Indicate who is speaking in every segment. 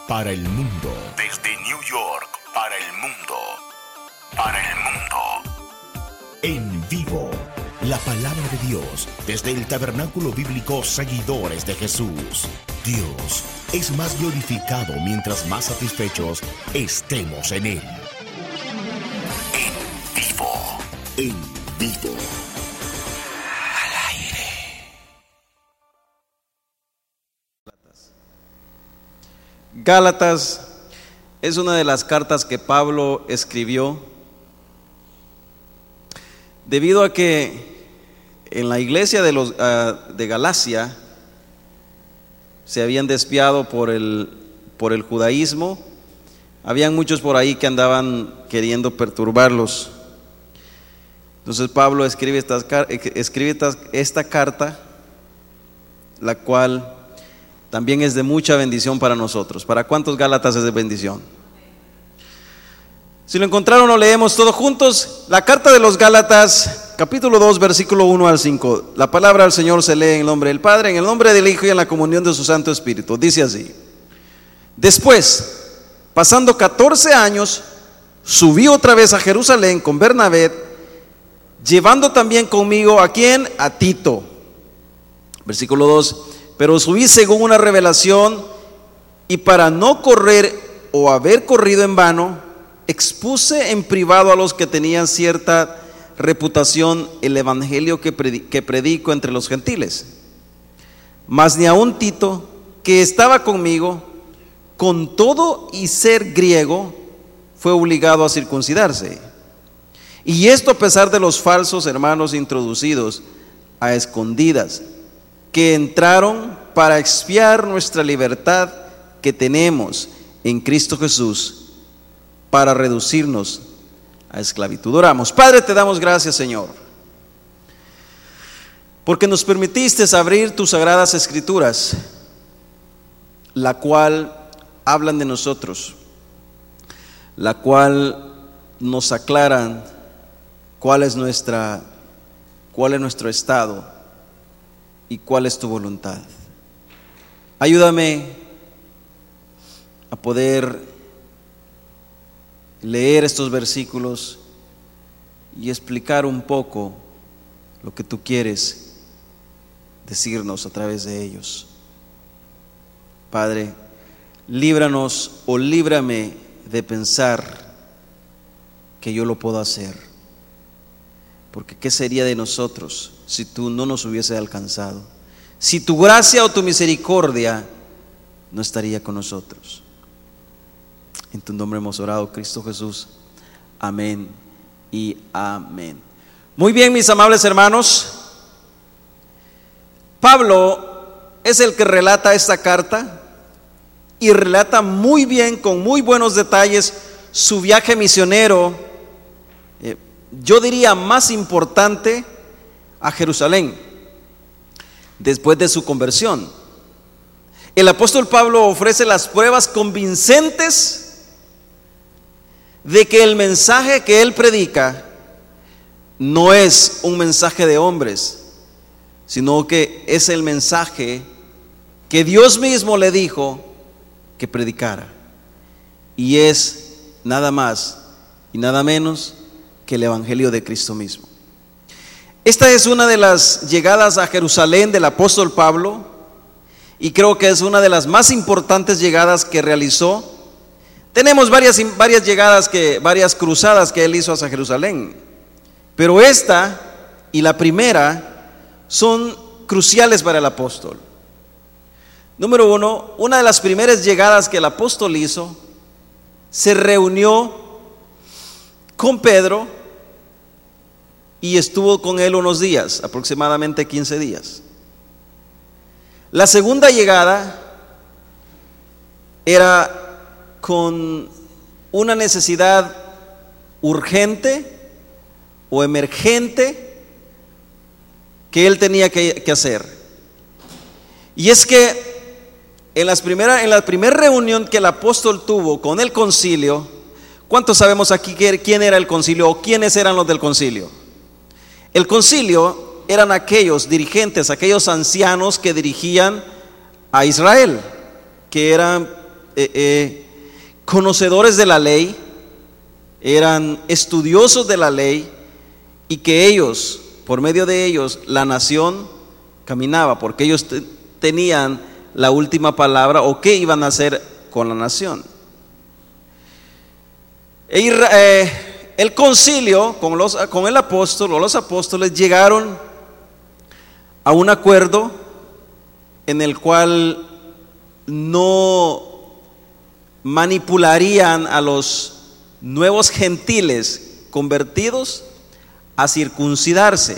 Speaker 1: para el mundo. Desde New York, para el mundo. Para el mundo. En vivo, la palabra de Dios desde el Tabernáculo Bíblico Seguidores de Jesús. Dios es más glorificado mientras más satisfechos estemos en Él. En vivo. En vivo. Al aire.
Speaker 2: Gálatas es una de las cartas que Pablo escribió debido a que en la iglesia de Galacia se habían desviado por el judaísmo. Habían muchos por ahí que andaban queriendo perturbarlos. Entonces Pablo escribe esta carta, la cual también es de mucha bendición para nosotros. ¿Para cuántos Gálatas es de bendición? Si lo encontraron, lo leemos todos juntos. La carta de los Gálatas, capítulo 2, versículo 1 al 5. La palabra del Señor se lee en el nombre del Padre, en el nombre del Hijo y en la comunión de su Santo Espíritu. Dice así: Después, pasando 14 años, subí otra vez a Jerusalén con Bernabé, llevando también conmigo ¿a quién? A Tito. Versículo 2: Pero subí según una revelación, y para no correr o haber corrido en vano, expuse en privado a los que tenían cierta reputación el evangelio que predico entre los gentiles. Mas ni aun Tito, que estaba conmigo, con todo y ser griego, fue obligado a circuncidarse. Y esto a pesar de los falsos hermanos introducidos a escondidas, que entraron para expiar nuestra libertad que tenemos en Cristo Jesús, para reducirnos a esclavitud. Oramos. Padre, te damos gracias, Señor, porque nos permitiste abrir tus sagradas escrituras, la cual hablan de nosotros, la cual nos aclaran cuál es nuestro estado y cuál es tu voluntad. Ayúdame a poder leer estos versículos y explicar un poco lo que tú quieres decirnos a través de ellos. Padre, líbranos o líbrame de pensar que yo lo puedo hacer, porque ¿qué sería de nosotros si tú no nos hubiese alcanzado? Si tu gracia o tu misericordia no estaría con nosotros. En tu nombre hemos orado, Cristo Jesús. Amén y amén. Muy bien, mis amables hermanos. Pablo es el que relata esta carta y relata muy bien, con muy buenos detalles, su viaje misionero, yo diría más importante, a Jerusalén, después de su conversión. El apóstol Pablo ofrece las pruebas convincentes de que el mensaje que él predica no es un mensaje de hombres, sino que es el mensaje que Dios mismo le dijo que predicara, y es nada más y nada menos que el evangelio de Cristo mismo. Esta es una de las llegadas a Jerusalén del apóstol Pablo, y creo que es una de las más importantes llegadas que realizó. Tenemos varias llegadas, varias cruzadas que él hizo hacia Jerusalén, pero esta y la primera son cruciales para el apóstol. Número uno, una de las primeras llegadas que el apóstol hizo, se reunió con Pedro y estuvo con él unos días, aproximadamente 15 días. La segunda llegada era con una necesidad urgente o emergente que él tenía que hacer. Y es que en la primera reunión que el apóstol tuvo con el concilio, ¿cuántos sabemos aquí quién era el concilio o quiénes eran los del concilio? El concilio eran aquellos dirigentes, aquellos ancianos que dirigían a Israel, que eran conocedores de la ley, eran estudiosos de la ley, y que ellos, por medio de ellos, la nación caminaba, porque ellos tenían la última palabra, o qué iban a hacer con la nación. El concilio con el apóstol o los apóstoles llegaron a un acuerdo en el cual no manipularían a los nuevos gentiles convertidos a circuncidarse.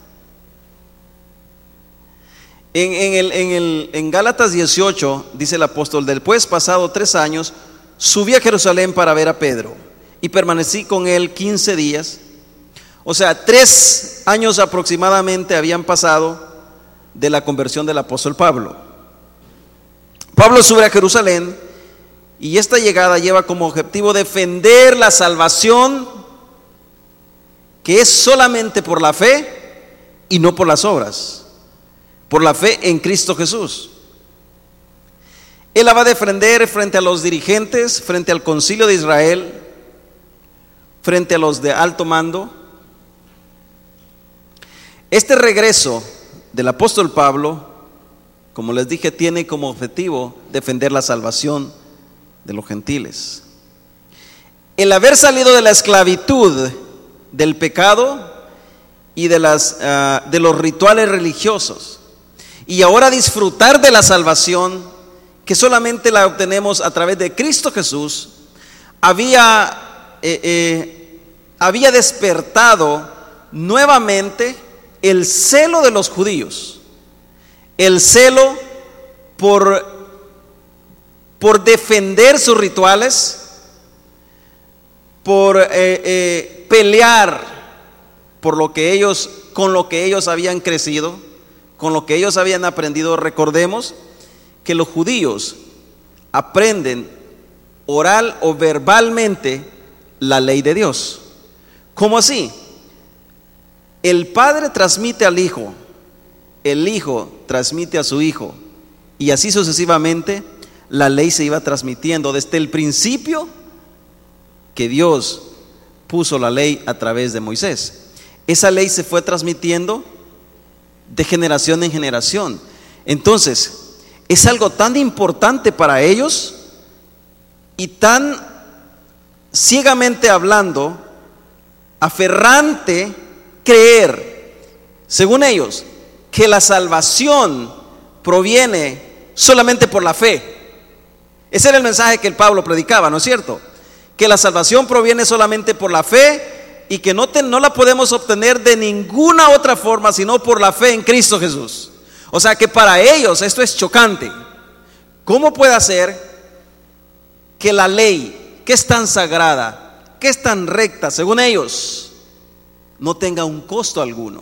Speaker 2: En Gálatas 18 dice el apóstol: después, pasado 3 años, subí a Jerusalén para ver a Pedro y permanecí con él 15 días. O sea, 3 años aproximadamente habían pasado de la conversión del apóstol Pablo. Pablo sube a Jerusalén, y esta llegada lleva como objetivo defender la salvación, que es solamente por la fe y no por las obras, por la fe en Cristo Jesús. Él la va a defender frente a los dirigentes, frente al concilio de Israel, frente a los de alto mando. Este regreso del apóstol Pablo, como les dije, tiene como objetivo defender la salvación de los gentiles. El haber salido de la esclavitud del pecado y de los rituales religiosos, y ahora disfrutar de la salvación que solamente la obtenemos a través de Cristo Jesús, había despertado nuevamente el celo de los judíos, el celo por defender sus rituales, por pelear con lo que ellos habían crecido, con lo que ellos habían aprendido. Recordemos que los judíos aprenden oral o verbalmente la ley de Dios. ¿Cómo así? El padre transmite al hijo, el hijo transmite a su hijo, y así sucesivamente la ley se iba transmitiendo desde el principio que Dios puso la ley a través de Moisés. Esa ley se fue transmitiendo de generación en generación. Entonces, es algo tan importante para ellos y tan ciegamente hablando, aferrante, creer, según ellos, que la salvación proviene solamente por la fe. Ese era el mensaje que el Pablo predicaba, ¿no es cierto? Que la salvación proviene solamente por la fe, y que no la podemos obtener de ninguna otra forma sino por la fe en Cristo Jesús. O sea que para ellos esto es chocante. ¿Cómo puede ser que la ley, que es tan sagrada, que es tan recta, según ellos, no tenga un costo alguno?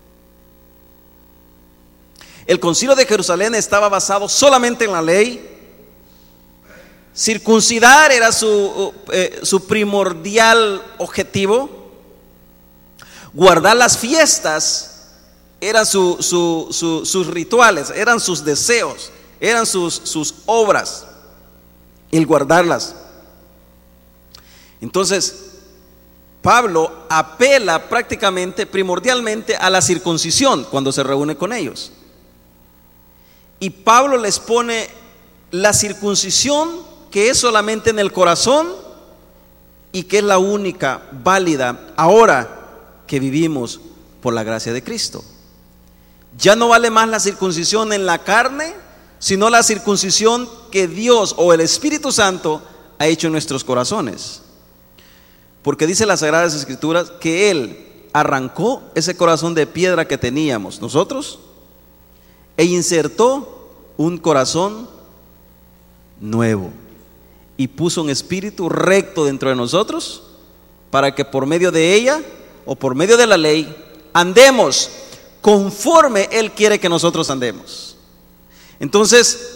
Speaker 2: El concilio de Jerusalén estaba basado solamente en la ley. Circuncidar era su primordial objetivo. Guardar las fiestas eran sus rituales, eran sus deseos, eran sus obras, el guardarlas. Entonces, Pablo apela primordialmente a la circuncisión cuando se reúne con ellos. Y Pablo les pone la circuncisión, que es solamente en el corazón y que es la única válida ahora que vivimos por la gracia de Cristo. Ya no vale más la circuncisión en la carne, sino la circuncisión que Dios o el Espíritu Santo ha hecho en nuestros corazones. Porque dice las Sagradas Escrituras que Él arrancó ese corazón de piedra que teníamos nosotros e insertó un corazón nuevo, y puso un espíritu recto dentro de nosotros, para que por medio de ella o por medio de la ley andemos conforme Él quiere que nosotros andemos. Entonces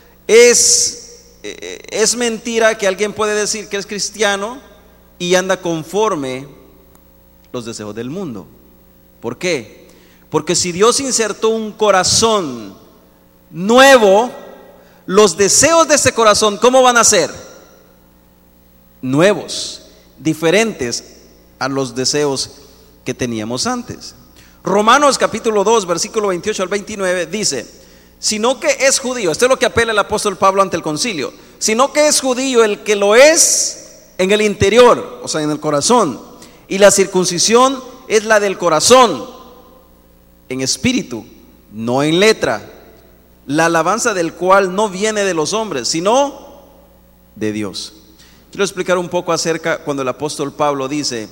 Speaker 2: es mentira que alguien puede decir que es cristiano y anda conforme los deseos del mundo. ¿Por qué? Porque si Dios insertó un corazón nuevo, los deseos de ese corazón, ¿cómo van a ser? Nuevos, diferentes a los deseos que teníamos antes. Romanos capítulo 2, versículo 28 al 29 dice: sino que es judío, esto es lo que apela el apóstol Pablo ante el concilio, sino que es judío el que lo es en el interior, o sea, en el corazón, y la circuncisión es la del corazón, en espíritu, no en letra, la alabanza del cual no viene de los hombres, sino de Dios. Quiero explicar un poco acerca cuando el apóstol Pablo dice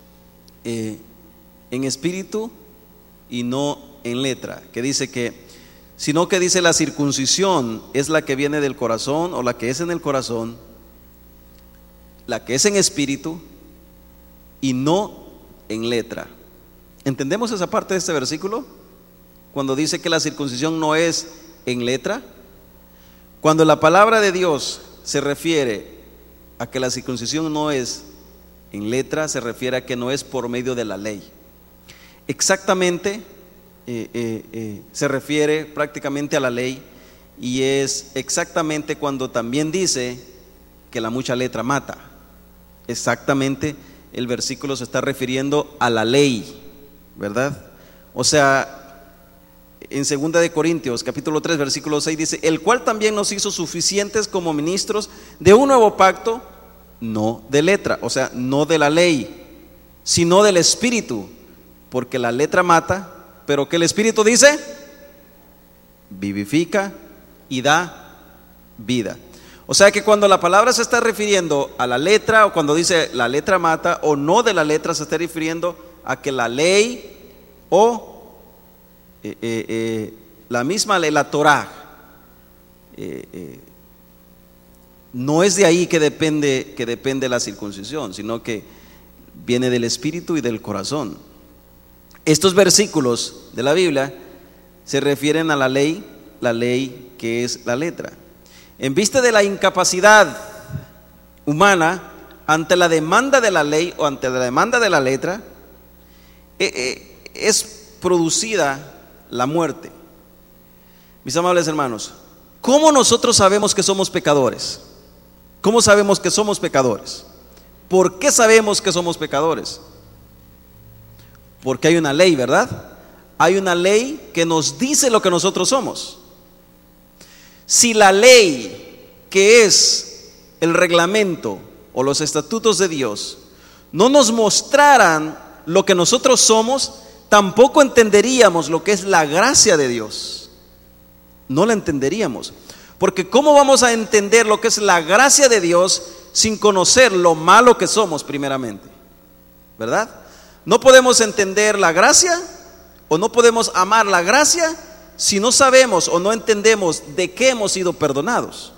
Speaker 2: en espíritu y no en letra, que dice que, sino que dice la circuncisión es la que viene del corazón, o la que es en el corazón, la que es en espíritu y no en letra. ¿Entendemos esa parte de este versículo? Cuando dice que la circuncisión no es en letra. Cuando la palabra de Dios se refiere a que la circuncisión no es en letra, se refiere a que no es por medio de la ley. Exactamente, se refiere prácticamente a la ley, y es exactamente cuando también dice que la mucha letra mata. Exactamente, el versículo se está refiriendo a la ley, ¿verdad? O sea, en 2 de Corintios capítulo 3 versículo 6 dice: el cual también nos hizo suficientes como ministros de un nuevo pacto, no de letra, o sea, no de la ley, sino del espíritu, porque la letra mata, pero que el espíritu dice, vivifica y da vida. O sea que cuando la palabra se está refiriendo a la letra, o cuando dice la letra mata, o no de la letra, se está refiriendo a que la ley o la misma ley, la Torah, no es de ahí que depende la circuncisión, sino que viene del espíritu y del corazón. Estos versículos de la Biblia se refieren a la ley que es la letra. En vista de la incapacidad humana ante la demanda de la ley o ante la demanda de la letra, es producida la muerte. Mis amables hermanos, ¿cómo nosotros sabemos que somos pecadores? ¿Cómo sabemos que somos pecadores? ¿Por qué sabemos que somos pecadores? Porque hay una ley, ¿verdad? Hay una ley que nos dice lo que nosotros somos. Si la ley, que es el reglamento o los estatutos de Dios, no nos mostraran lo que nosotros somos, tampoco entenderíamos lo que es la gracia de Dios. No la entenderíamos. Porque ¿cómo vamos a entender lo que es la gracia de Dios sin conocer lo malo que somos primeramente? ¿Verdad? No podemos entender la gracia o no podemos amar la gracia si no sabemos o no entendemos de qué hemos sido perdonados.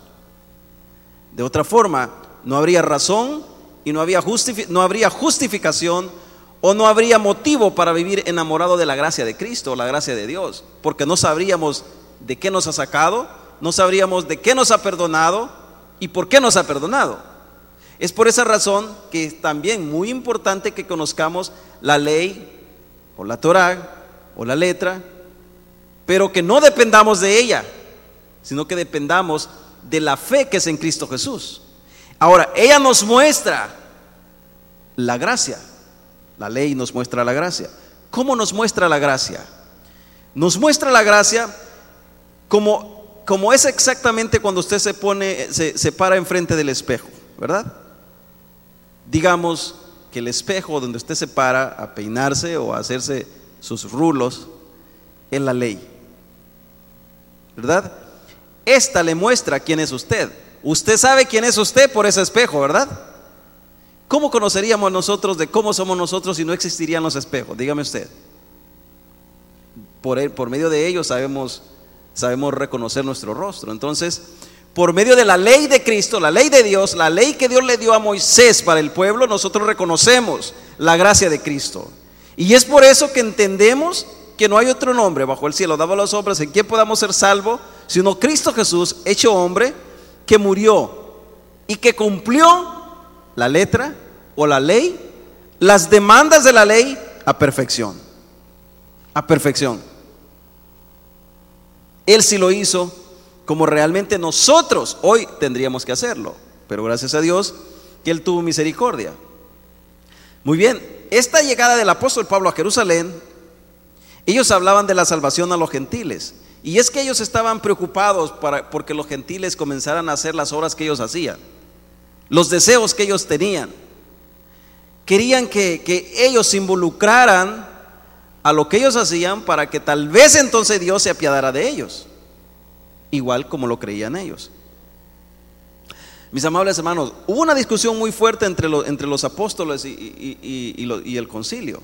Speaker 2: De otra forma, no habría razón y no habría justificación o no habría motivo para vivir enamorado de la gracia de Cristo o la gracia de Dios, porque no sabríamos de qué nos ha sacado, no sabríamos de qué nos ha perdonado y por qué nos ha perdonado. Es por esa razón que es también muy importante que conozcamos la ley o la Torah o la letra, pero que no dependamos de ella, sino que dependamos de la fe que es en Cristo Jesús. Ahora, ella nos muestra la gracia. La ley nos muestra la gracia. ¿Cómo nos muestra la gracia? Nos muestra la gracia como es exactamente cuando usted se para enfrente del espejo, ¿verdad? Digamos que el espejo donde usted se para a peinarse o a hacerse sus rulos es la ley, ¿verdad? Esta le muestra quién es usted. Usted sabe quién es usted por ese espejo, ¿verdad? ¿Cómo conoceríamos nosotros de cómo somos nosotros si no existirían los espejos? Dígame usted. Por medio de ellos sabemos reconocer nuestro rostro. Entonces, por medio de la ley de Cristo, la ley de Dios, la ley que Dios le dio a Moisés para el pueblo, nosotros reconocemos la gracia de Cristo. Y es por eso que entendemos que no hay otro nombre bajo el cielo dado a los hombres en quien podamos ser salvos, sino Cristo Jesús, hecho hombre, que murió y que cumplió la letra o la ley, las demandas de la ley a perfección. A perfección. Él sí lo hizo como realmente nosotros hoy tendríamos que hacerlo. Pero gracias a Dios que Él tuvo misericordia. Muy bien, esta llegada del apóstol Pablo a Jerusalén, ellos hablaban de la salvación a los gentiles. Y es que ellos estaban preocupados porque los gentiles comenzaran a hacer las obras que ellos hacían, los deseos que ellos tenían. Querían que ellos se involucraran a lo que ellos hacían para que tal vez entonces Dios se apiadara de ellos, igual como lo creían ellos. Mis amables hermanos, hubo una discusión muy fuerte entre los apóstoles y el concilio.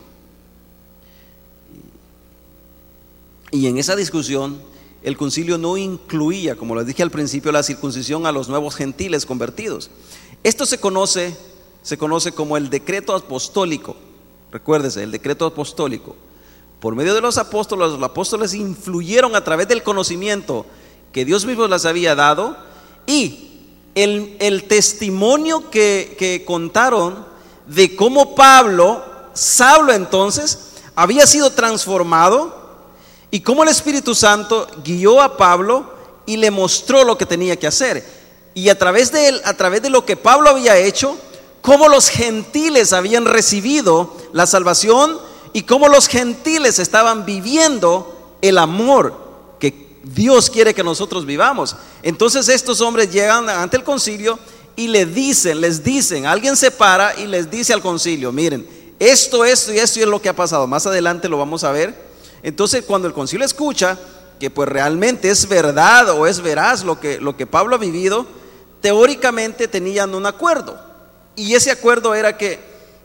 Speaker 2: Y en esa discusión, el concilio no incluía, como les dije al principio, la circuncisión a los nuevos gentiles convertidos. Esto se conoce como el decreto apostólico. Recuérdese, el decreto apostólico. Por medio de los apóstoles influyeron a través del conocimiento que Dios mismo les había dado, y el testimonio que contaron de cómo Saulo entonces había sido transformado, y cómo el Espíritu Santo guió a Pablo y le mostró lo que tenía que hacer. Y a través de lo que Pablo había hecho, cómo los gentiles habían recibido la salvación y cómo los gentiles estaban viviendo el amor que Dios quiere que nosotros vivamos. Entonces estos hombres llegan ante el concilio y les dicen, alguien se para y les dice al concilio: miren, esto y esto es lo que ha pasado. Más adelante lo vamos a ver. Entonces cuando el concilio escucha que pues realmente es verdad o es veraz lo que Pablo ha vivido, teóricamente tenían un acuerdo. Y ese acuerdo era que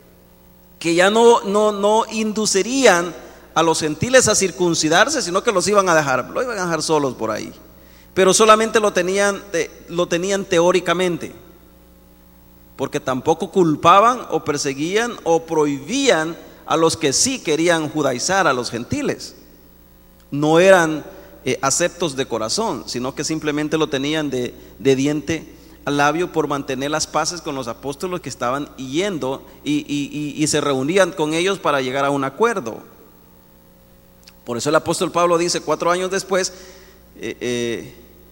Speaker 2: ya no inducirían a los gentiles a circuncidarse, sino que lo iban a dejar solos por ahí. Pero solamente lo tenían teóricamente, porque tampoco culpaban o perseguían o prohibían a los que sí querían judaizar a los gentiles. No eran aceptos de corazón, sino que simplemente lo tenían de diente al labio por mantener las paces con los apóstoles que estaban yendo y se reunían con ellos para llegar a un acuerdo. Por eso el apóstol Pablo dice 4 años después de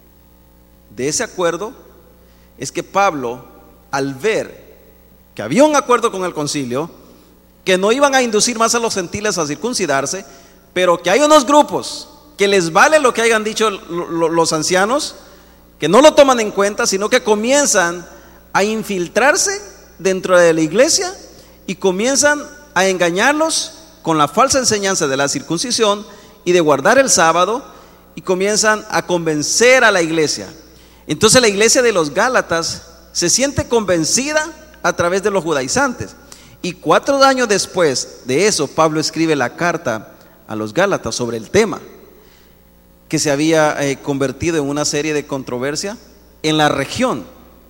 Speaker 2: ese acuerdo, es que Pablo, al ver que había un acuerdo con el concilio, que no iban a inducir más a los gentiles a circuncidarse, pero que hay unos grupos que les vale lo que hayan dicho los ancianos, que no lo toman en cuenta, sino que comienzan a infiltrarse dentro de la iglesia y comienzan a engañarlos con la falsa enseñanza de la circuncisión y de guardar el sábado, y comienzan a convencer a la iglesia. Entonces la iglesia de los Gálatas se siente convencida a través de los judaizantes. Y 4 años después de eso, Pablo escribe la carta a los Gálatas sobre el tema, que se había convertido en una serie de controversia en la región.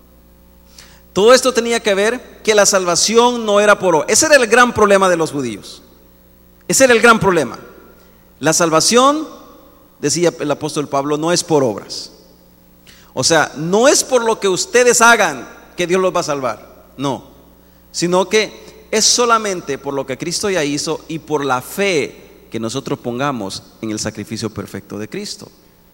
Speaker 2: Todo esto tenía que ver que la salvación no era por obra. Ese era el gran problema de los judíos. Ese era el gran problema. La salvación, decía el apóstol Pablo, no es por obras. O sea, no es por lo que ustedes hagan que Dios los va a salvar. No, sino que es solamente por lo que Cristo ya hizo y por la fe que nosotros pongamos en el sacrificio perfecto de Cristo.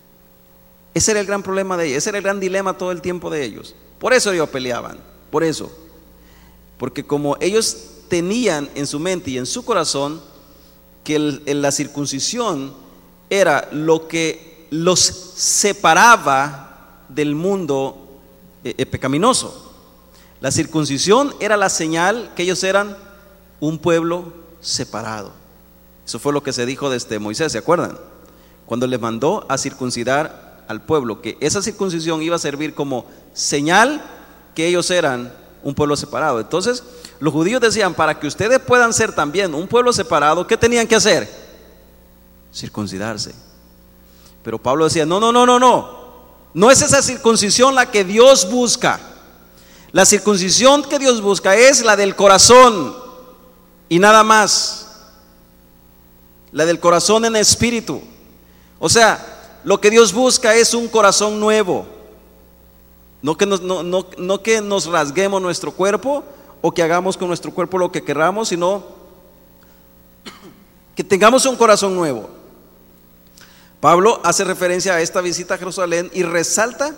Speaker 2: Ese era el gran problema de ellos, ese era el gran dilema todo el tiempo de ellos. Por eso ellos peleaban, por eso. Porque como ellos tenían en su mente y en su corazón que la circuncisión era lo que los separaba del mundo pecaminoso. La circuncisión era la señal que ellos eran un pueblo separado. Eso fue lo que se dijo desde Moisés, ¿se acuerdan? Cuando les mandó a circuncidar al pueblo, que esa circuncisión iba a servir como señal que ellos eran un pueblo separado. Entonces los judíos decían: para que ustedes puedan ser también un pueblo separado, ¿qué tenían que hacer? Circuncidarse. Pero Pablo decía: no es esa circuncisión la que Dios busca. La circuncisión que Dios busca es la del corazón y nada más. La del corazón en espíritu. O sea, lo que Dios busca es un corazón nuevo. No que nos rasguemos nuestro cuerpo o que hagamos con nuestro cuerpo lo que queramos, sino que tengamos un corazón nuevo. Pablo hace referencia a esta visita a Jerusalén y resalta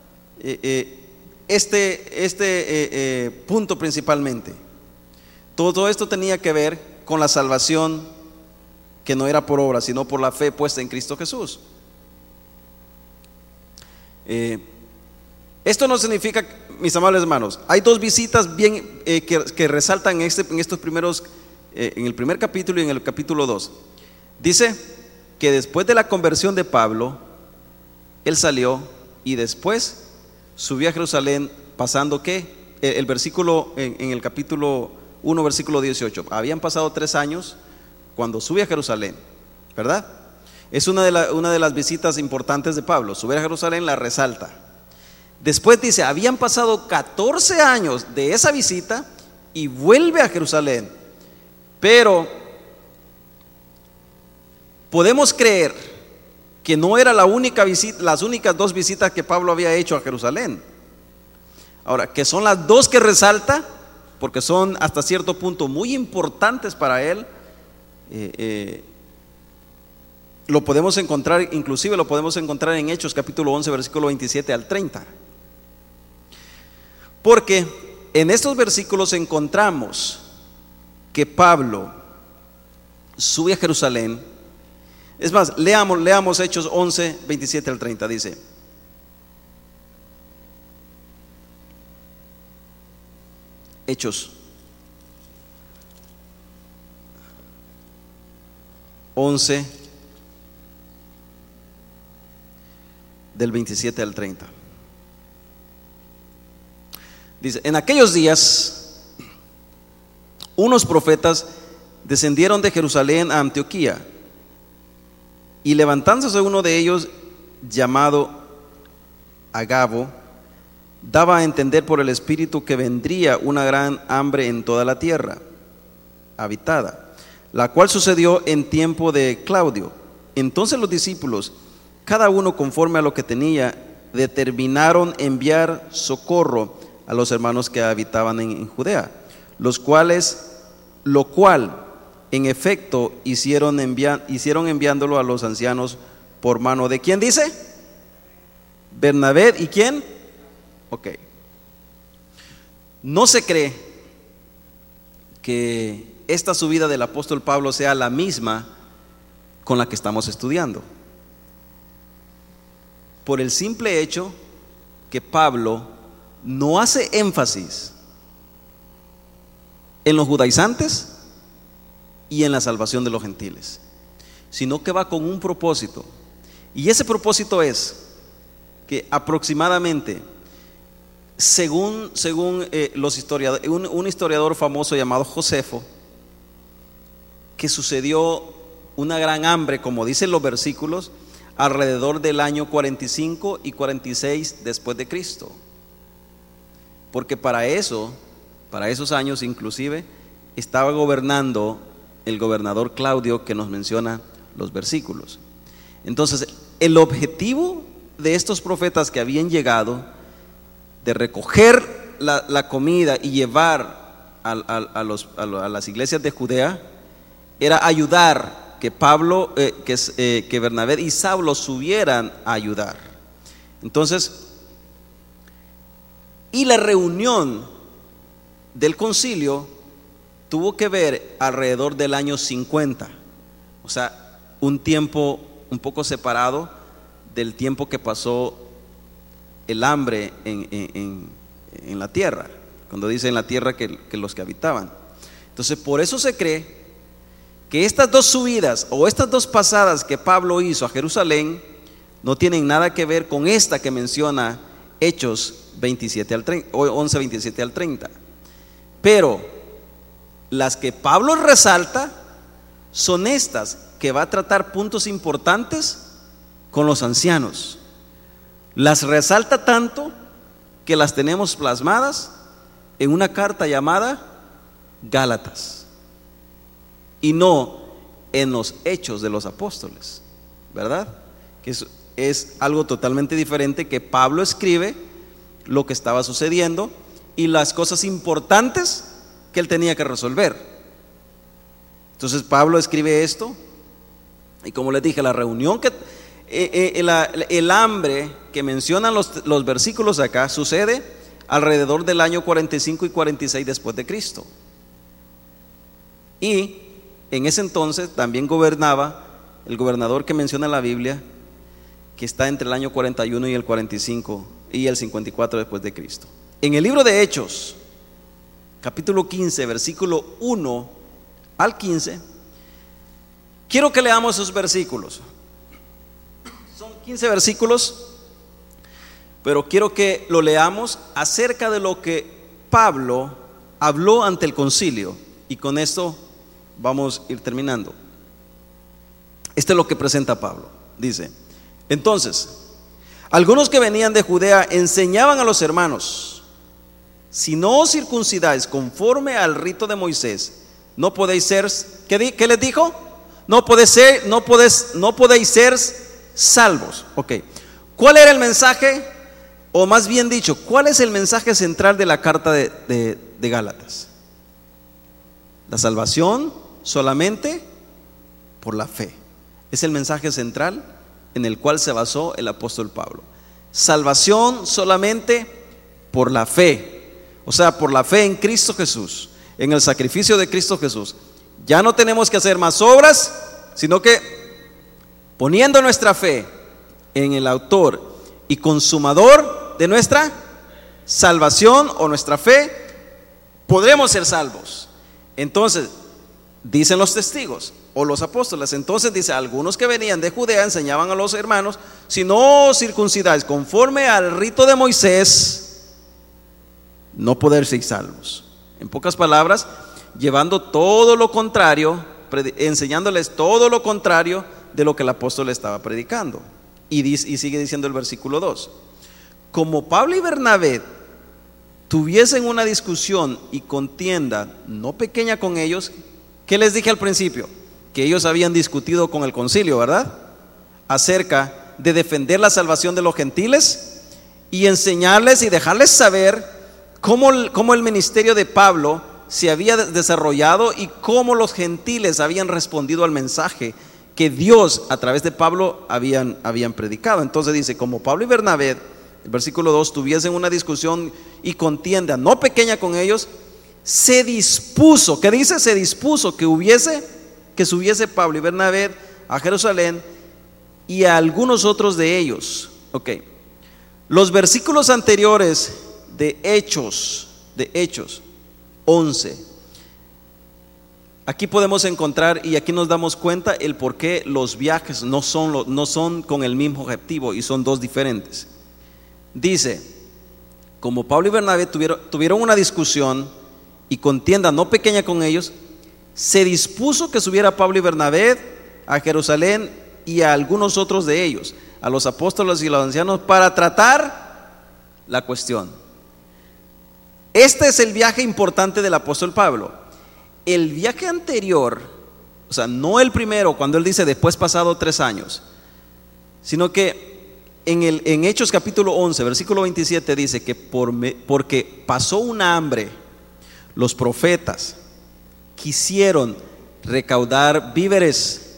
Speaker 2: punto principalmente. Todo esto tenía que ver con la salvación que no era por obra, sino por la fe puesta en Cristo Jesús. Esto no significa, mis amables hermanos, hay dos visitas bien que resaltan en estos primeros, en el primer capítulo y en el capítulo 2. Dice que después de la conversión de Pablo, él salió y después subió a Jerusalén, pasando ¿qué? El versículo en el capítulo 1, versículo 18. Habían pasado 3 años cuando sube a Jerusalén, ¿verdad? Es una de las visitas importantes de Pablo. Subir a Jerusalén la resalta. Después dice, habían pasado 14 años de esa visita y vuelve a Jerusalén. Pero podemos creer que no era las únicas 2 visitas que Pablo había hecho a Jerusalén. Ahora, que son las 2 que resalta, porque son hasta cierto punto muy importantes para él. Lo podemos encontrar, inclusive lo podemos encontrar en Hechos capítulo 11, versículo 27 al 30. Porque en estos versículos encontramos que Pablo sube a Jerusalén. Es más, leamos Hechos 11, 27 al 30, dice: Hechos 11, del 27 al 30. Dice: en aquellos días, unos profetas descendieron de Jerusalén a Antioquía, y levantándose uno de ellos, llamado Agabo, daba a entender por el Espíritu que vendría una gran hambre en toda la tierra habitada, la cual sucedió en tiempo de Claudio. Entonces los discípulos, cada uno conforme a lo que tenía, determinaron enviar socorro a los hermanos que habitaban en Judea, lo cual en efecto hicieron enviándolo a los ancianos por mano de ¿quién dice? Bernabé y ¿quién? Ok. No se cree que esta subida del apóstol Pablo sea la misma con la que estamos estudiando, por el simple hecho que Pablo no hace énfasis en los judaizantes y en la salvación de los gentiles, sino que va con un propósito. Y ese propósito es que aproximadamente, según los historiadores, un historiador famoso llamado Josefo, que sucedió una gran hambre, como dicen los versículos, alrededor del año 45 y 46 después de Cristo. Porque para esos años inclusive estaba gobernando el gobernador Claudio, que nos menciona los versículos. Entonces, el objetivo de estos profetas que habían llegado, de recoger la comida y llevar a las iglesias de Judea, era ayudar, que Pablo, que Bernabé y Saulo subieran a ayudar. Entonces, y la reunión del concilio tuvo que ver alrededor del año 50, o sea, un tiempo un poco separado del tiempo que pasó el hambre en la tierra, cuando dice en la tierra que los que habitaban. Entonces, por eso se cree que estas 2 subidas o estas 2 pasadas que Pablo hizo a Jerusalén no tienen nada que ver con esta que menciona Hechos 27 al 30, 11, 27 al 30. Pero las que Pablo resalta son estas, que va a tratar puntos importantes con los ancianos. Las resalta tanto que las tenemos plasmadas en una carta llamada Gálatas, y no en los Hechos de los Apóstoles, ¿verdad? Que es algo totalmente diferente, que Pablo escribe lo que estaba sucediendo y las cosas importantes que él tenía que resolver. Entonces Pablo escribe esto, y como les dije, la reunión el hambre que mencionan los versículos acá sucede alrededor del año 45 y 46 después de Cristo. Y en ese entonces también gobernaba el gobernador que menciona la Biblia, que está entre el año 41 y el 45 y el 54 después de Cristo. En el libro de Hechos, capítulo 15, versículo 1 al 15, quiero que leamos esos versículos. Son 15 versículos, pero quiero que lo leamos acerca de lo que Pablo habló ante el concilio, y con esto vamos a ir terminando. Esto es lo que presenta Pablo. Dice: entonces, algunos que venían de Judea enseñaban a los hermanos: si no os circuncidáis conforme al rito de Moisés, no podéis ser, ¿qué les dijo? No podéis ser salvos. Ok. ¿Cuál era el mensaje? O más bien dicho, ¿cuál es el mensaje central de la carta de Gálatas? La salvación solamente por la fe. Es el mensaje central en el cual se basó el apóstol Pablo. Salvación solamente por la fe. O sea, por la fe en Cristo Jesús, en el sacrificio de Cristo Jesús. Ya no tenemos que hacer más obras, sino que poniendo nuestra fe en el autor y consumador de nuestra salvación o nuestra fe, podremos ser salvos. Entonces, dicen los testigos o los apóstoles, entonces dice: algunos que venían de Judea enseñaban a los hermanos: si no os circuncidáis conforme al rito de Moisés, no podéis ser salvos. En pocas palabras, llevando todo lo contrario, enseñándoles todo lo contrario de lo que el apóstol estaba predicando. Y sigue diciendo el versículo 2: como Pablo y Bernabé tuviesen una discusión y contienda no pequeña con ellos. ¿Qué les dije al principio? Que ellos habían discutido con el concilio, ¿verdad? Acerca de defender la salvación de los gentiles y enseñarles y dejarles saber cómo el ministerio de Pablo se había desarrollado y cómo los gentiles habían respondido al mensaje que Dios a través de Pablo habían predicado. Entonces dice: como Pablo y Bernabé, el versículo 2, tuviesen una discusión y contienda no pequeña con ellos, se dispuso, ¿qué dice? Se dispuso que subiese Pablo y Bernabé a Jerusalén y a algunos otros de ellos. Ok. Los versículos anteriores de Hechos 11, aquí podemos encontrar, y aquí nos damos cuenta el por qué los viajes no son con el mismo objetivo y son dos diferentes. Dice: como Pablo y Bernabé tuvieron una discusión y contienda no pequeña con ellos, se dispuso que subiera Pablo y Bernabé a Jerusalén y a algunos otros de ellos, a los apóstoles y los ancianos, para tratar la cuestión. Este es el viaje importante del apóstol Pablo. El viaje anterior, o sea, no el primero, cuando él dice después pasado 3 años, sino que en Hechos capítulo 11, versículo 27 dice que porque pasó una hambre, los profetas quisieron recaudar víveres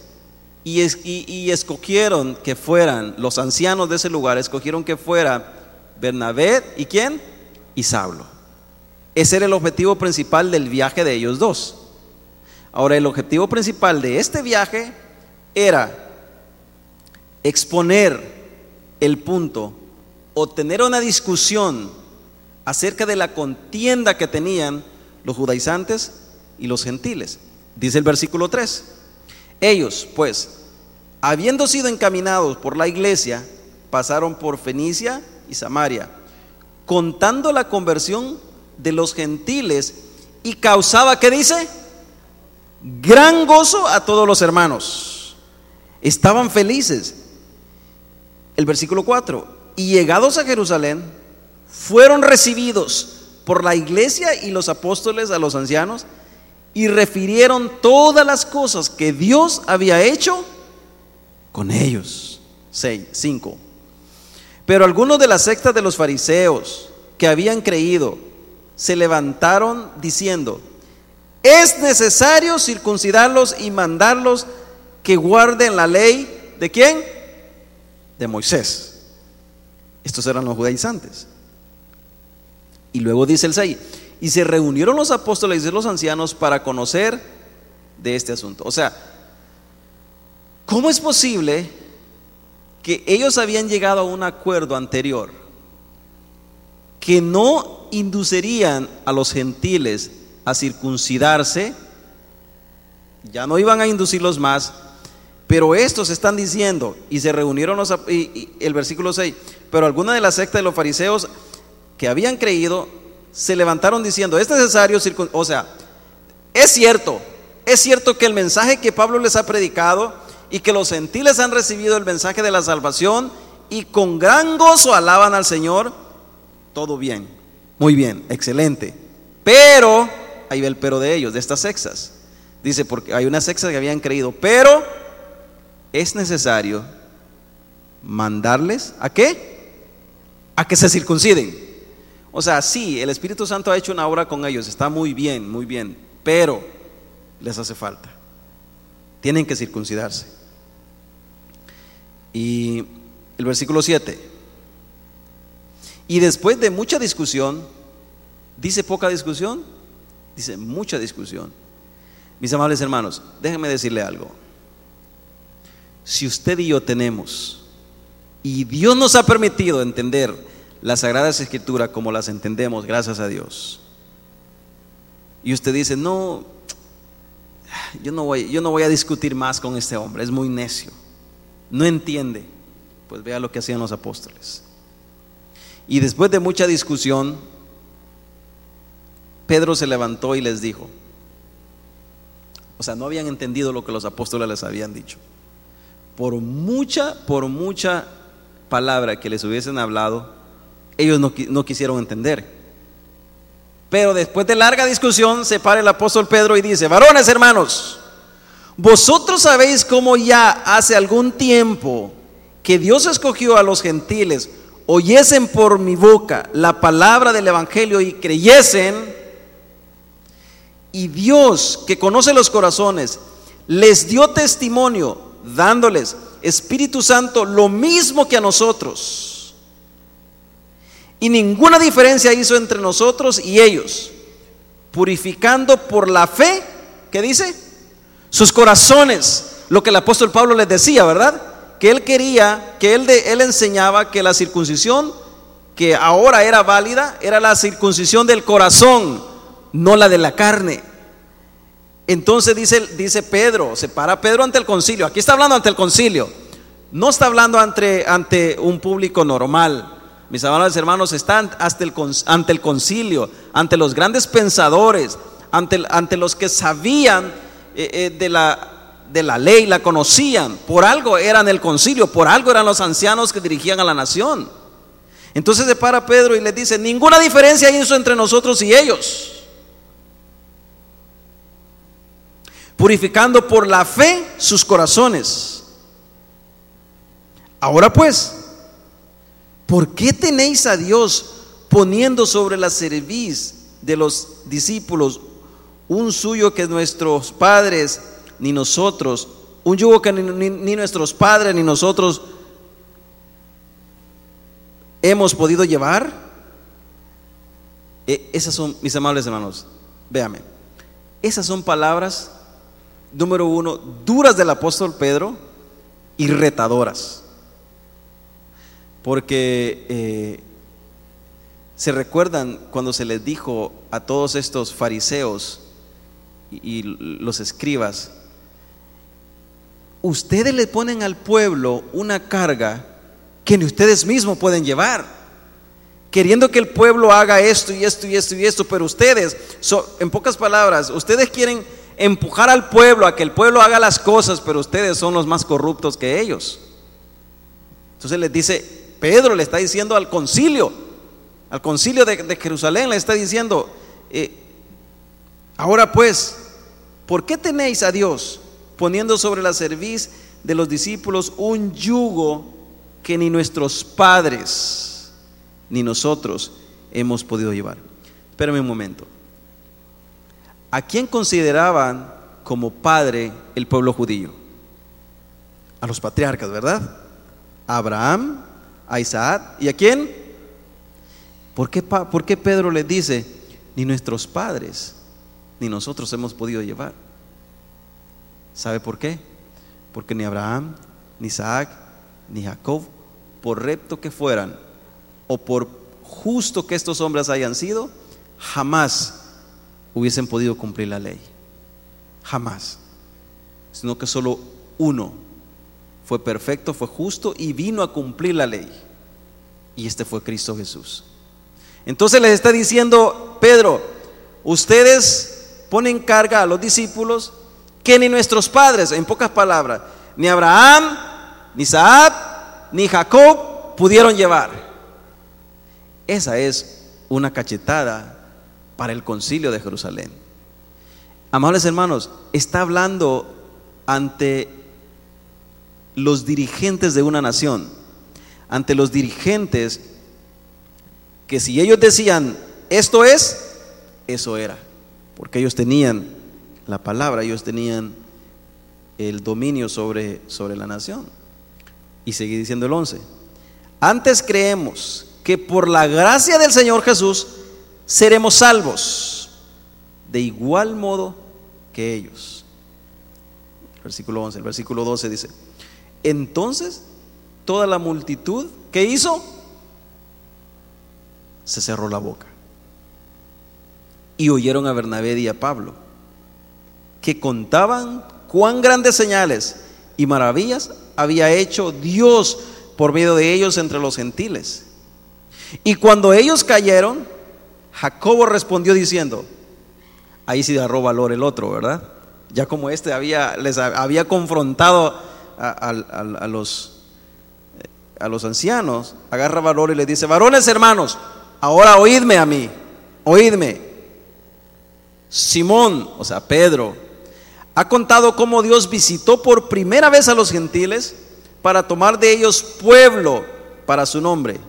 Speaker 2: y escogieron que fueran, los ancianos de ese lugar escogieron que fuera Bernabé y ¿quién? Y Saulo. Ese era el objetivo principal del viaje de ellos dos. Ahora, el objetivo principal de este viaje era exponer el punto o tener una discusión acerca de la contienda que tenían los judaizantes y los gentiles. Dice el versículo 3: ellos pues, habiendo sido encaminados por la iglesia, pasaron por Fenicia y Samaria, contando la conversión de los gentiles, y causaba, ¿qué dice? Gran gozo a todos los hermanos. Estaban felices. El versículo 4: y llegados a Jerusalén, fueron recibidos por la iglesia y los apóstoles a los ancianos, y refirieron todas las cosas que Dios había hecho con ellos. 5: pero algunos de la secta de los fariseos que habían creído se levantaron diciendo: es necesario circuncidarlos y mandarlos que guarden la ley. ¿De quién? de Moisés. Estos eran los judaizantes. Y luego dice el 6: y se reunieron los apóstoles y los ancianos para conocer de este asunto. O sea, ¿cómo es posible que ellos habían llegado a un acuerdo anterior que no inducirían a los gentiles a circuncidarse? Ya no iban a inducirlos más, pero estos están diciendo, y se reunieron y el versículo 6: pero alguna de la secta de los fariseos que habían creído se levantaron diciendo: es necesario o sea, es cierto que el mensaje que Pablo les ha predicado y que los gentiles han recibido el mensaje de la salvación y con gran gozo alaban al Señor, todo bien, muy bien, excelente, pero ahí va el pero de ellos, de estas sectas. Dice, porque hay una secta que habían creído, pero es necesario mandarles ¿a qué? A que se circunciden. O sea, sí, el Espíritu Santo ha hecho una obra con ellos, está muy bien, pero les hace falta, tienen que circuncidarse. Y el versículo 7: y después de mucha discusión, dice poca discusión, dice mucha discusión. Mis amables hermanos, déjenme decirle algo. Si usted y yo tenemos, y Dios nos ha permitido entender las Sagradas Escrituras como las entendemos, gracias a Dios, y usted dice: no, yo no voy a discutir más con este hombre, es muy necio, no entiende, pues vea lo que hacían los apóstoles. Y después de mucha discusión, Pedro se levantó y les dijo, o sea, no habían entendido lo que los apóstoles les habían dicho. Por mucha palabra que les hubiesen hablado, ellos no quisieron entender. Pero después de larga discusión, se para el apóstol Pedro y dice: varones hermanos, vosotros sabéis cómo ya hace algún tiempo que Dios escogió a los gentiles oyesen por mi boca la palabra del evangelio y creyesen. Y Dios, que conoce los corazones, les dio testimonio dándoles Espíritu Santo lo mismo que a nosotros. Y ninguna diferencia hizo entre nosotros y ellos, purificando por la fe, ¿qué dice? Sus corazones. Lo que el apóstol Pablo les decía, ¿verdad? Que él quería, que él enseñaba que la circuncisión que ahora era válida era la circuncisión del corazón, no la de la carne. Entonces dice Pedro, se para Pedro ante el concilio. Aquí está hablando ante el concilio, no está hablando ante un público normal. Mis amados hermanos, están ante el concilio, ante los grandes pensadores, ante los que sabían de la ley, la conocían. Por algo eran el concilio, por algo eran los ancianos que dirigían a la nación. Entonces se para Pedro y les dice: ninguna diferencia hizo entre nosotros y ellos, purificando por la fe sus corazones. Ahora pues, ¿por qué tenéis a Dios poniendo sobre la cerviz de los discípulos un suyo que nuestros padres ni nosotros, un yugo que ni nuestros padres ni nosotros hemos podido llevar? Esas son, mis amables hermanos, véame, esas son palabras, número uno, duras del apóstol Pedro y retadoras. Porque se recuerdan cuando se les dijo a todos estos fariseos y los escribas: ustedes le ponen al pueblo una carga que ni ustedes mismos pueden llevar, queriendo que el pueblo haga esto y esto y esto y esto, pero ustedes, en pocas palabras, ustedes quieren empujar al pueblo a que el pueblo haga las cosas, pero ustedes son los más corruptos que ellos. Entonces les dice, Pedro le está diciendo al concilio de Jerusalén, le está diciendo: ahora pues, ¿por qué tenéis a Dios poniendo sobre la cerviz de los discípulos un yugo que ni nuestros padres ni nosotros hemos podido llevar? Espérame un momento. ¿A quién consideraban como padre el pueblo judío? A los patriarcas, ¿verdad? a Abraham, a Isaac, ¿y a quién? ¿Por qué Pedro les dice, ni nuestros padres, ni nosotros hemos podido llevar? ¿Sabe por qué? Porque ni Abraham, ni Isaac, ni Jacob, por recto que fueran, o por justo que estos hombres hayan sido, jamás hubiesen podido cumplir la ley. Jamás. Sino que solo uno fue perfecto, fue justo y vino a cumplir la ley. Y este fue Cristo Jesús. Entonces les está diciendo Pedro, ustedes ponen carga a los discípulos que ni nuestros padres, en pocas palabras, ni Abraham, ni Isaac, ni Jacob pudieron llevar. Esa es una cachetada para el concilio de Jerusalén. Amables hermanos, está hablando ante los dirigentes de una nación, ante los dirigentes que si ellos decían esto es, eso era, porque ellos tenían la palabra, ellos tenían el dominio sobre la nación. Y seguí diciendo el 11: antes creemos que por la gracia del Señor Jesús seremos salvos de igual modo que ellos. Versículo 11, el versículo 12 dice: entonces toda la multitud, ¿qué hizo? Se cerró la boca y oyeron a Bernabé y a Pablo, que contaban cuán grandes señales y maravillas había hecho Dios por medio de ellos entre los gentiles. Y cuando ellos cayeron, Jacobo respondió diciendo, ahí sí agarró valor el otro, ¿verdad? Ya como les había confrontado a los ancianos, agarra valor y les dice: varones hermanos, ahora oídme a mí, oídme. Simón, o sea Pedro, ha contado cómo Dios visitó por primera vez a los gentiles para tomar de ellos pueblo para su nombre.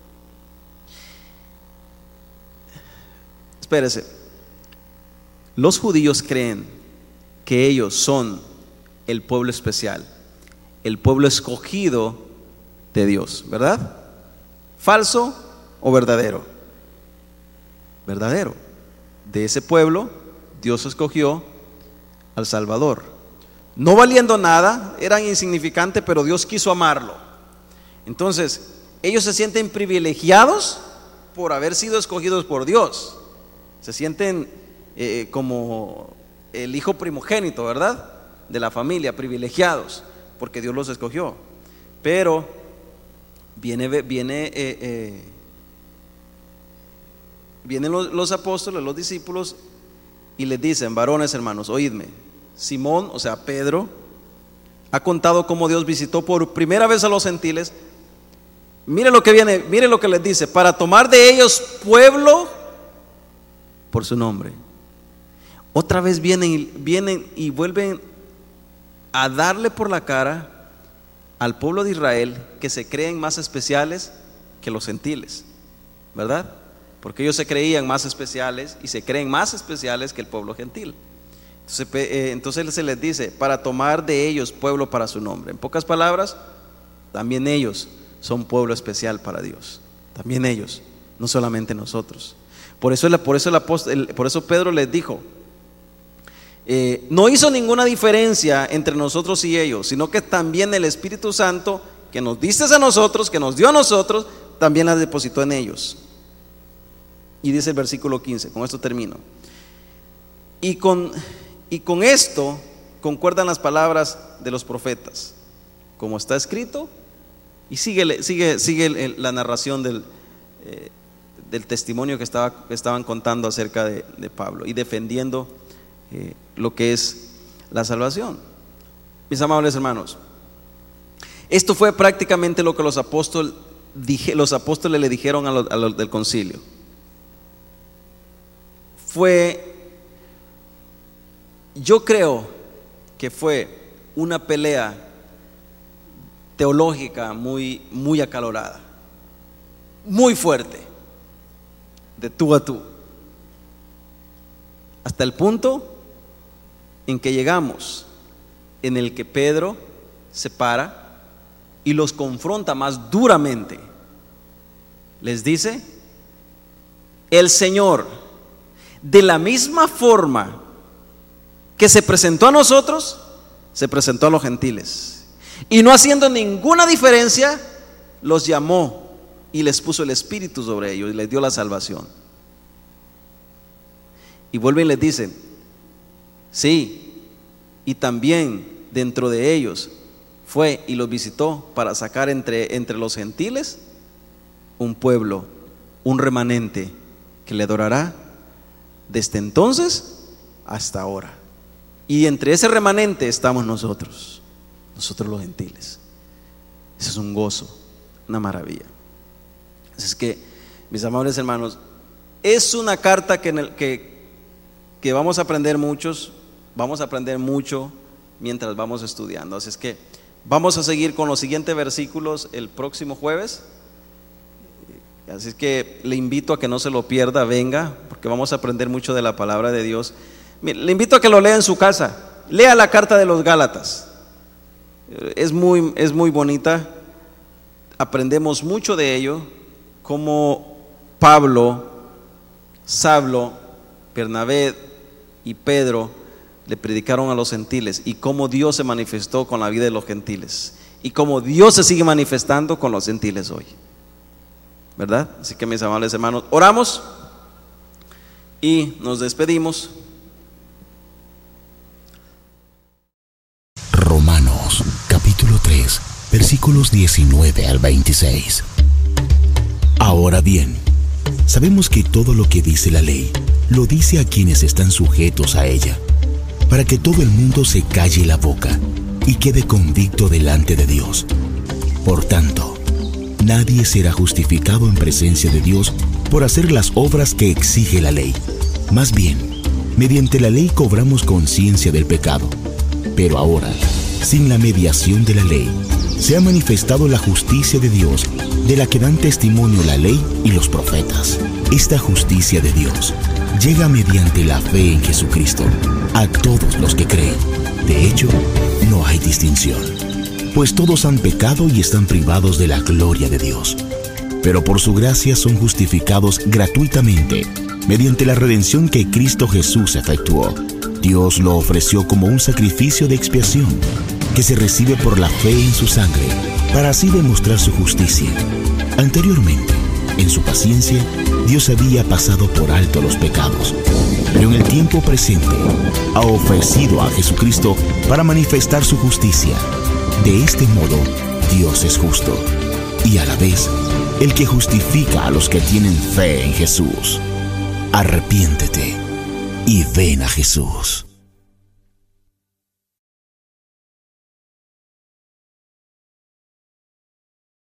Speaker 2: Espérese, los judíos creen que ellos son el pueblo especial, el pueblo escogido de Dios, ¿verdad? ¿Falso o verdadero? Verdadero. De ese pueblo Dios escogió al Salvador, no valiendo nada, eran insignificantes, pero Dios quiso amarlo. Entonces ellos se sienten privilegiados por haber sido escogidos por Dios. Se sienten como el hijo primogénito, ¿verdad? De la familia, privilegiados, porque Dios los escogió. Pero vienen los apóstoles, los discípulos, y les dicen: varones hermanos, oídme. Simón, o sea Pedro, ha contado cómo Dios visitó por primera vez a los gentiles. Mire lo que viene, mire lo que les dice: para tomar de ellos pueblo por su nombre. Otra vez vienen y vuelven a darle por la cara al pueblo de Israel, que se creen más especiales que los gentiles, ¿verdad? Porque ellos se creían más especiales y se creen más especiales que el pueblo gentil. Entonces se les dice: para tomar de ellos pueblo para su nombre. En pocas palabras, también ellos son pueblo especial para Dios. También ellos, no solamente nosotros. Por eso Pedro les dijo: no hizo ninguna diferencia entre nosotros y ellos, sino que también el Espíritu Santo que nos diste a nosotros, que nos dio a nosotros, también la depositó en ellos. Y dice el versículo 15, con esto termino: y con esto concuerdan las palabras de los profetas, como está escrito. Y sigue la narración del testimonio que estaban contando acerca de Pablo y defendiendo lo que es la salvación. Mis amables hermanos, esto fue prácticamente lo que los apóstoles le dijeron a los del concilio. Yo creo que fue una pelea teológica muy, muy acalorada, muy fuerte, de tú a tú, hasta el punto en que llegamos, en el que Pedro se para y los confronta más duramente. Les dice: el Señor, de la misma forma que se presentó a nosotros, se presentó a los gentiles, y no haciendo ninguna diferencia, los llamó y les puso el Espíritu sobre ellos y les dio la salvación. Y vuelve y les dice: sí, y también dentro de ellos fue y los visitó para sacar entre los gentiles un pueblo, un remanente que le adorará desde entonces hasta ahora. Y entre ese remanente estamos nosotros los gentiles. Eso es un gozo, una maravilla. Así es que, mis amables hermanos, es una carta que vamos a aprender mucho mientras vamos estudiando. Así es que vamos a seguir con los siguientes versículos el próximo jueves. Así es que le invito a que no se lo pierda, venga, porque vamos a aprender mucho de la palabra de Dios. Le invito a que lo lea en su casa. Lea la carta de los Gálatas. Es muy bonita. Aprendemos mucho de ello, como Pablo, Saulo, Bernabé y Pedro le predicaron a los gentiles, y cómo Dios se manifestó con la vida de los gentiles, y cómo Dios se sigue manifestando con los gentiles hoy, ¿verdad? Así que, mis amables hermanos, oramos y nos despedimos.
Speaker 1: Romanos capítulo 3 versículos 19 al 26. Ahora bien, sabemos que todo lo que dice la ley lo dice a quienes están sujetos a ella, para que todo el mundo se calle la boca y quede convicto delante de Dios. Por tanto, nadie será justificado en presencia de Dios por hacer las obras que exige la ley. Más bien, mediante la ley cobramos conciencia del pecado. Pero ahora, sin la mediación de la ley, se ha manifestado la justicia de Dios, de la que dan testimonio la ley y los profetas. Esta justicia de Dios llega mediante la fe en Jesucristo a todos los que creen. De hecho, no hay distinción, pues todos han pecado y están privados de la gloria de Dios. Pero por su gracia son justificados gratuitamente, mediante la redención que Cristo Jesús efectuó. Dios lo ofreció como un sacrificio de expiación, que se recibe por la fe en su sangre, para así demostrar su justicia. Anteriormente, en su paciencia, Dios había pasado por alto los pecados, pero en el tiempo presente ha ofrecido a Jesucristo para manifestar su justicia. De este modo, Dios es justo y a la vez el que justifica a los que tienen fe en Jesús. Arrepiéntete y ven a Jesús.